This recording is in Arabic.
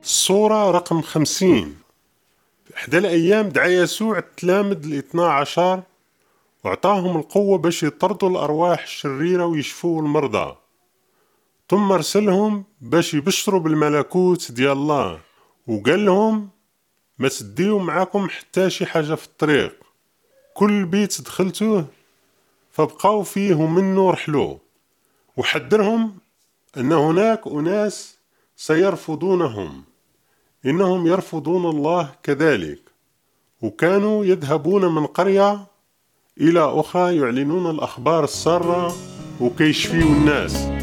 الصورة رقم 50. إحدى الأيام دعا يسوع التلامذ 12 وأعطاهم القوة باش يطردوا الأرواح الشريرة ويشفوا المرضى، ثم أرسلهم باش يبشروا بالملكوت ديال الله، وقال لهم ما تديوا معاكم حتى شي حاجة في الطريق، كل بيت دخلتوه فبقوا فيه ومنه رحلوا، وحذرهم أن هناك أناس سيرفضونهم، إنهم يرفضون الله كذلك، وكانوا يذهبون من قرية إلى أخرى يعلنون الأخبار السارة وكيشفيوا الناس.